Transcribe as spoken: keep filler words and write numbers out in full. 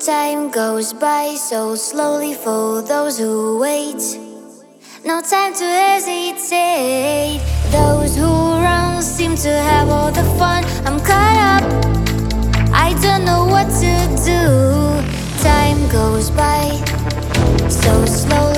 Time goes by so slowly for those who wait. No time to hesitate. Those who run seem to have all the fun. I'm caught up, I don't know what to do. Time goes by so slowly.